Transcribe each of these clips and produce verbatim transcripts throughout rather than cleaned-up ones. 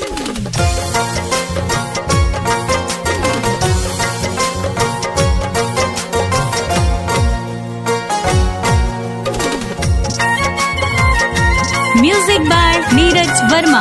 Music by Neeraj Verma.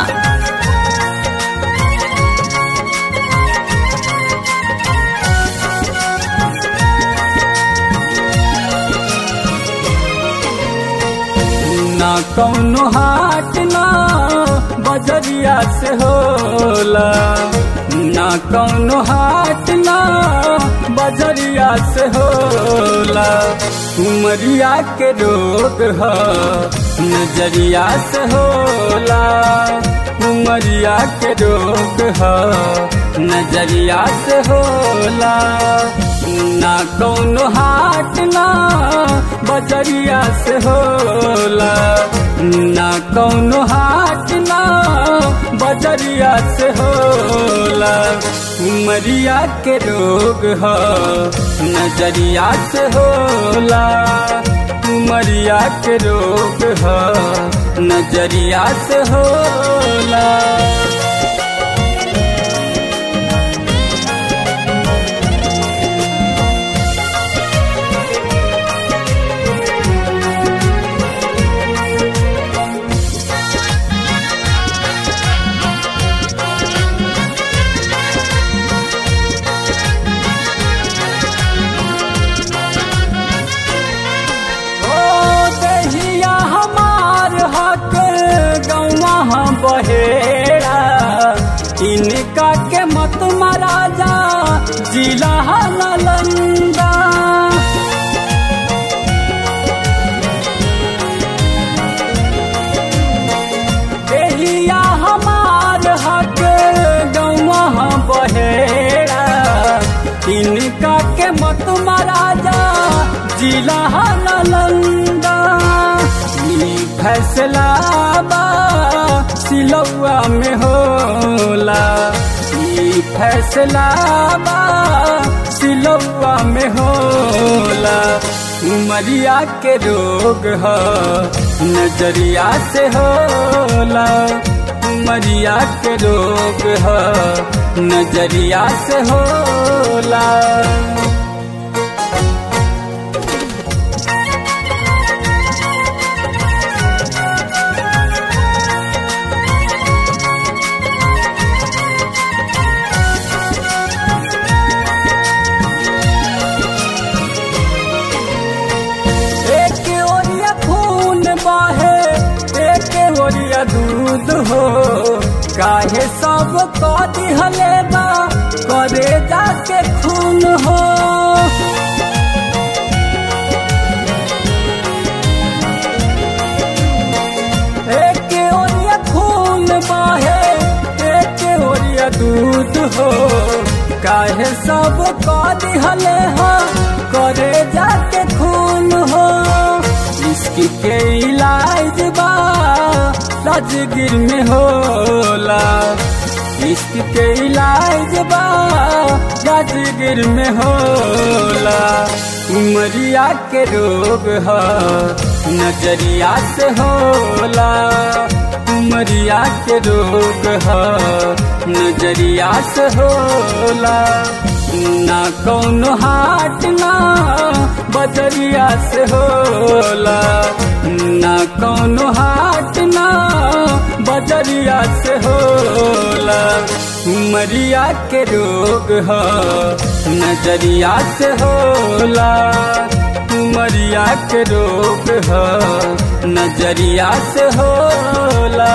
ना कौनो हाट ना बजरिया से होला, ना कौनो हाट ना बजरिया से होला। उमरिया के रोग है नजरिया से होला, उमरिया के रोग है नजरिया से होला। ना कौनो हाट ना बजरिया से होला, ना कौनो हाट ना बजरिया से होला। उमरिया के रोग है नजरिया से होला, उमरिया के रोग है नजरिया से होला। बहेड़ा इनका के मत महाराजा जिला नालंदा। देहिया हमार हक गौवा बहेड़ा इनका के मत महाराजा जिला नालंदा। फैसला बा सिलौआ में होला, ई फैसला बा सिलौआ में होला। उमरिया के रोग है नजरिया से होला, उमरिया के रोग है नजरिया से होला। दूध हो काहे सब को दिहले बा करे जाके खून हो। एक ओरिया खून बाहे एक ओरिया दूध हो काहे सब को दिहले हो करे जाके खून हो। इसकी के इलाज बा राजगीर में होला, इश्क के इलाज बा राजगीर में होला। उमरिया के रोग है नजरिया से होला, उमरिया के रोग है नजरिया से होला। ना कौनो हाट ना बजरिया से होला, ना कौनो हाट ना बजरिया से होला। उमरिया के रोग है नजरिया से होला, उमरिया के रोग है नजरिया से होला।